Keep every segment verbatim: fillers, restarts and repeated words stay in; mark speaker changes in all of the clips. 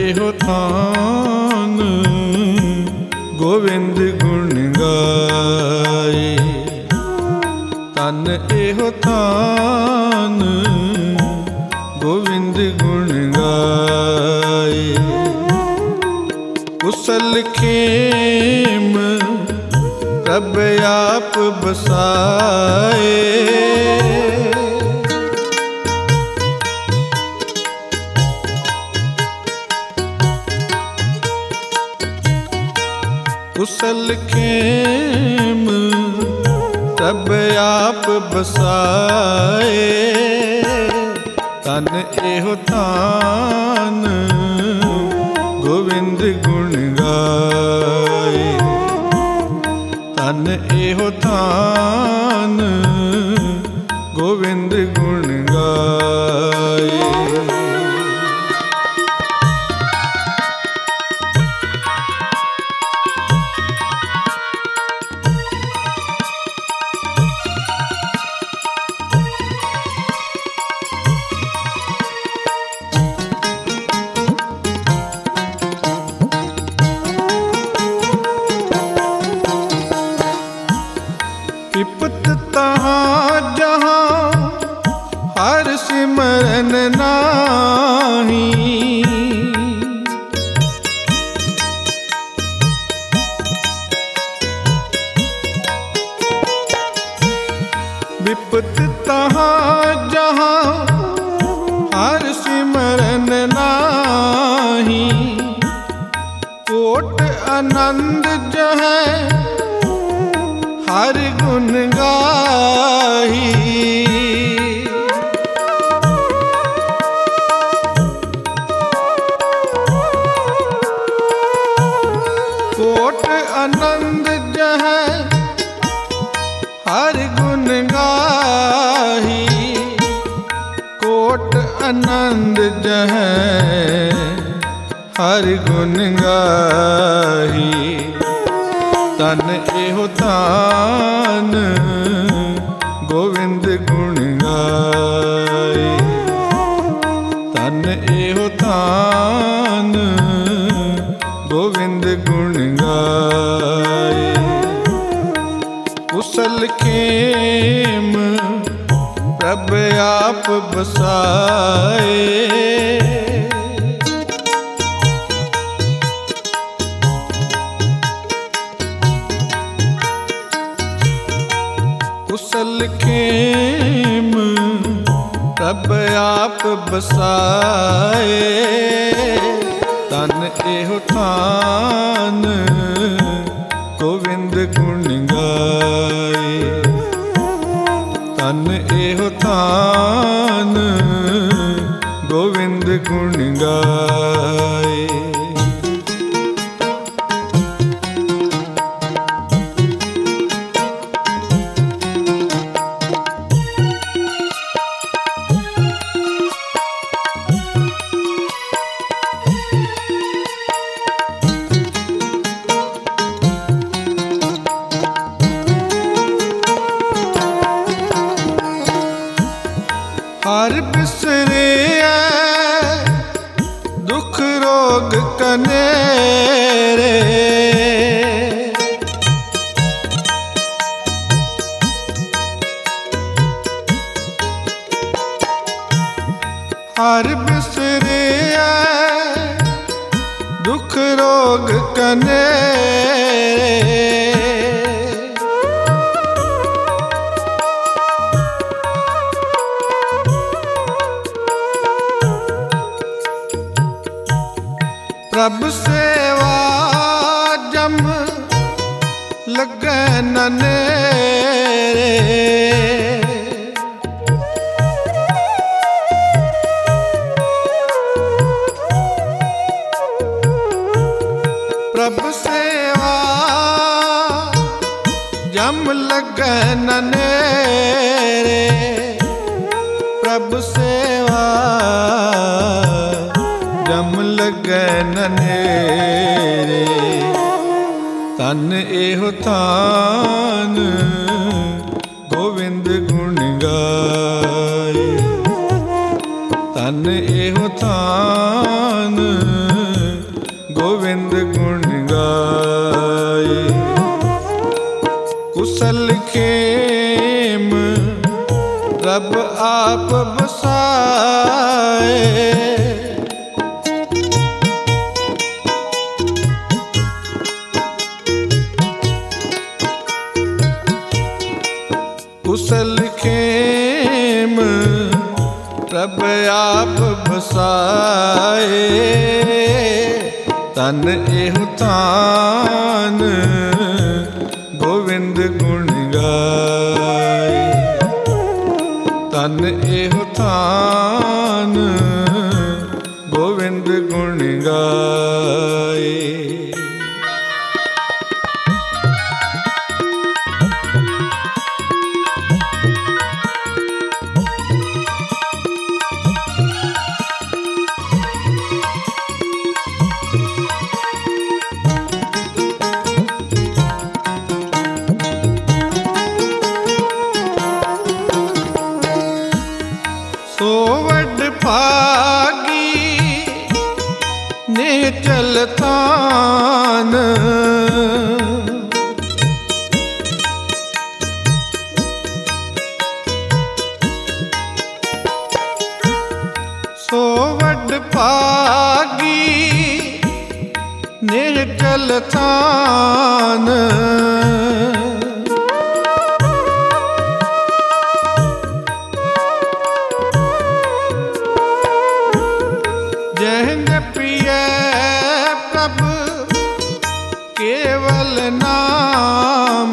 Speaker 1: एहो थान गोविंद गुण गाए। तन एहो थान गोविंद गुण गाए। कुशल खेम प्रभ आप बसाए। कुशल खेम प्रभ आप बसाए। तन एहो थान गोविंद गुण गाए। तन एहो थान गोविंद गुण गाए। विपत तहाँ जहाँ हर सिमरन नाही। विपत तहाँ जहाँ हर सिमरन नाही। कोट आनंद जहाँ हर गुण गाही। कोट आनंद जह हर गुण गाही। कोट आनंद जह हर गुण गाही। तन एहो थान गोविंद गुण गाए। तन एहो थान गोविंद गुण गाए। कुशल खेम प्रभ आप बसाए। कुशल खेम प्रभ आप बसाए। तन एहो थान गोविंद गुण गाए। तन एहो थान गोविंद गुण गाए। हर बिसरे दुख रोग कनेरे। हर बिसरे दुख रोग कनेरे। प्रभ सेवा जम लगे ननेरे। प्रभ सेवा जम लगे ननेरे। प्रभ सेवा जम लगे ननेरे। तन एहो थान गोविंद गुण गाए। तन एहो थान कुशल खेम रब आप बसाए। कुशल खेम रब आप बसाए। तन एहु तान गोविंद गुण गाए। तन एहु तान गोविंद गुण गाए। सो वड भागी ने चलतान। सो वड भागी ने चलतान। केवल नाम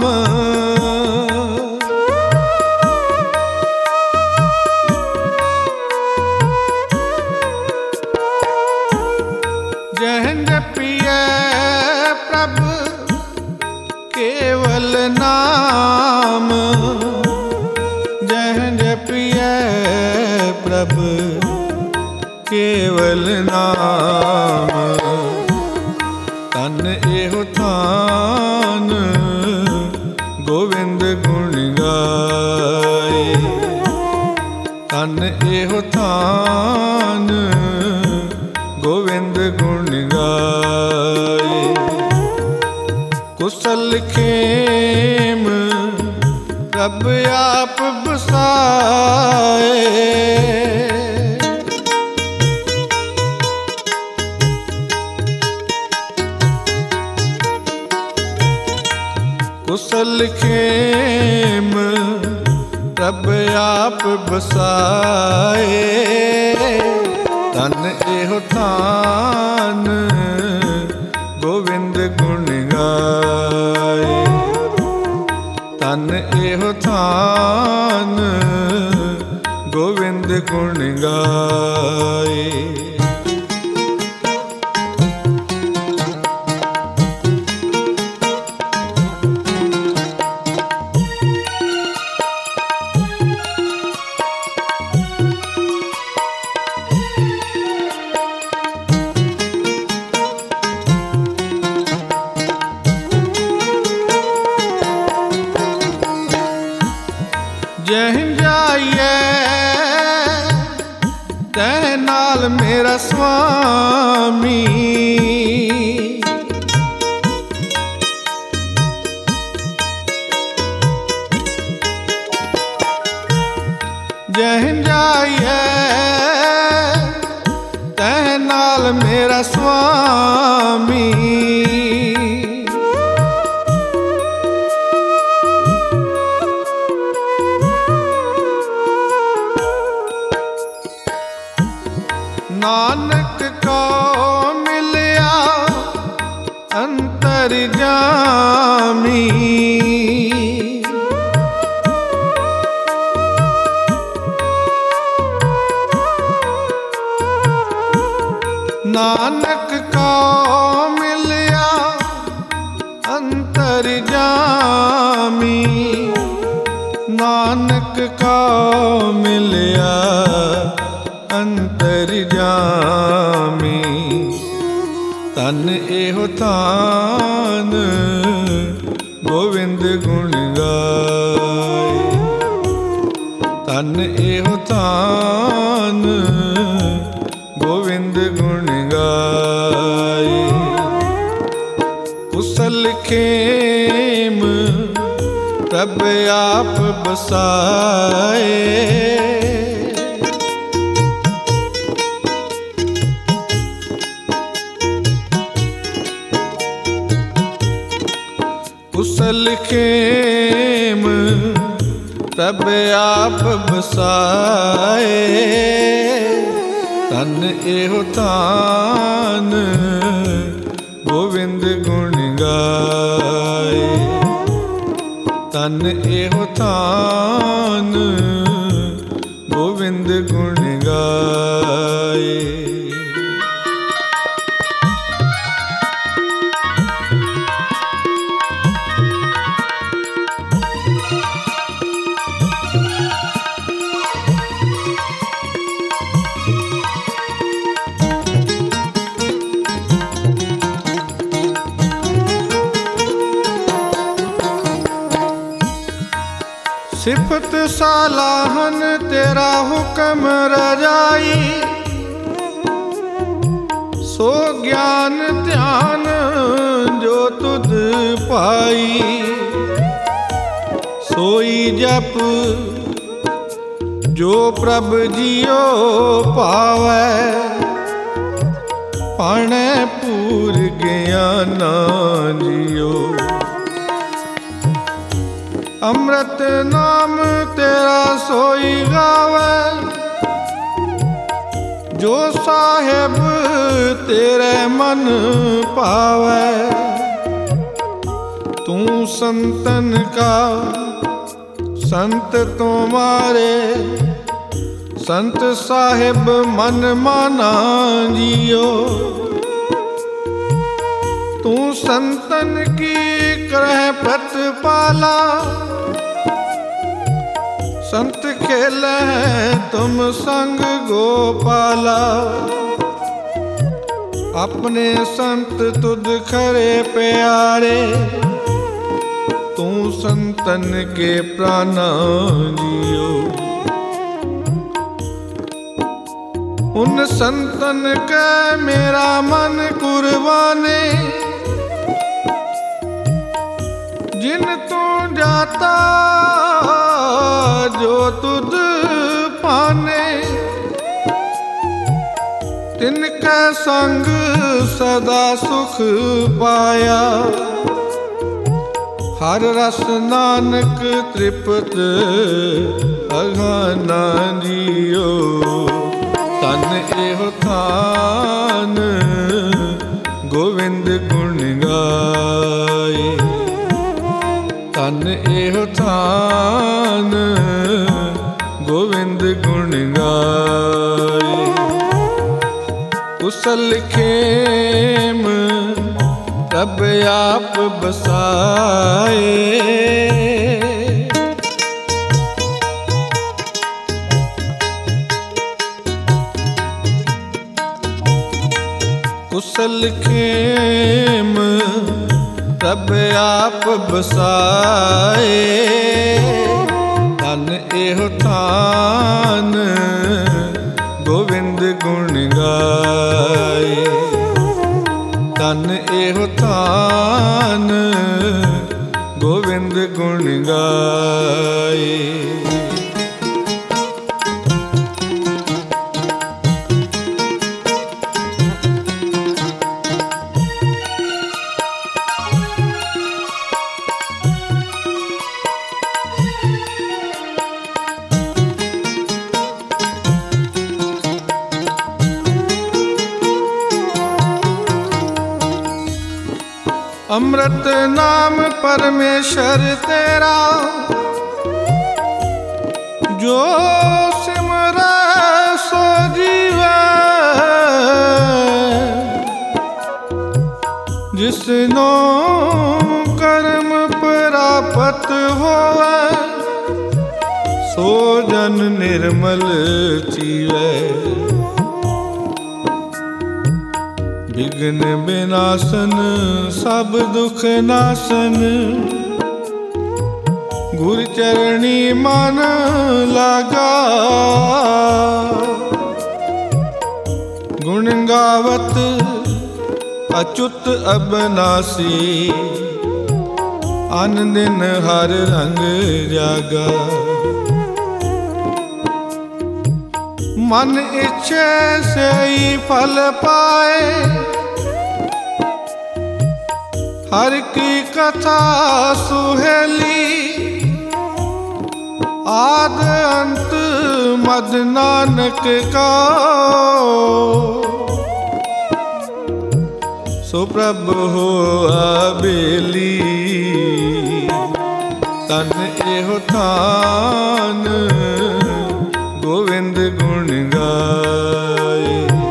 Speaker 1: जहन प्रिय प्रभु केवल नाम। जहन प्रिय प्रभु केवल नाम। तन एहु तान गोविंद गुण गाए। तन एहु तान गोविंद गुण गाए। कुशल खेम रब आप बसाए। कुशल खेम रब आप बसाए। तन एहु तान गोविंद गुण गाए। तन एहु तान गोविंद गुण गाए। जहीं जाइए तै नाल मेरा स्वामी। जहीं जाइए तै नाल मेरा स्वामी। नानक को मिलया अंतर्जामी। नानक को मिलया अंतर्जामी। नानक को मिलया अंतर्जामी। तन एहु तान गोविंद गुण गाए। तन एहु तान गोविंद गुण गाए। कुशल खेम प्रभ आप बसाए। कुशल खेम प्रभ आप बसाए। तन एहो तान गोविंद गुण गाए। तन एहो तान गोविंद गुण गाए। सिफत सालाहन तेरा हुक्म रजाई। सो ज्ञान ध्यान जो तुध पाई। सोई जप जो प्रभ जियो पावै। पाणै पूर ज्ञाना जियो। अमृत नाम तेरा सोई गावे। जो साहेब तेरे मन पावे। तू संतन का संत तुम्हारे। संत साहेब मन माना जियो। तू संतन की करह प्रतिपाला। संत खेले तुम संग गोपाला। अपने संत तुद खरे प्यारे। तू संतन के प्राणा जियो। उन संतन के मेरा मन कुर्बाने। जिन तू जाता जो तुद पाने। तिनके संग सदा सुख पाया। हर रस नानक तृप्त अघाना जियो। तन एहो तान गोविंद गुण गाए। तन एहो तान गोविंद गुण गाए। कुशल खेम प्रभ आप बसाए। कुशल खेम प्रभ आप बसाए। तन एहो तान गोविंद गुण गाए। तन एहो तान गोविंद गुण गाए। अमृत नाम परमेश्वर तेरा। जो सिमरै सो जीवै। जिसनो कर्म प्राप्त होवै। सो जन निर्मल जीवै। विघ्न विनाशन सब दुख नाशन। गुर चरणी मन लागा। गुण गावत अच्युत अबनासी। अन दिन हर रंग जागा। मन इच्छे से ही फल पाए, हर की कथा सुहेली। आद अंत मद नानक का, सो प्रभु हो अबेली। तन एहो थान गोविंद गुण गाए।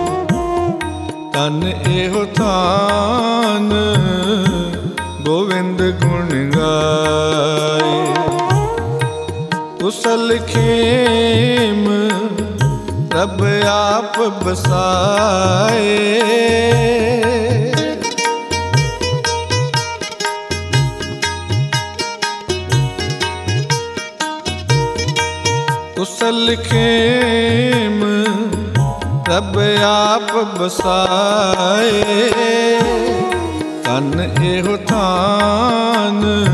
Speaker 1: तन एहो थान गोविंद गुण गाए। कुशल खेम रब आप बसाए। कुशल खेम रब आप बसाए। तन एहो थान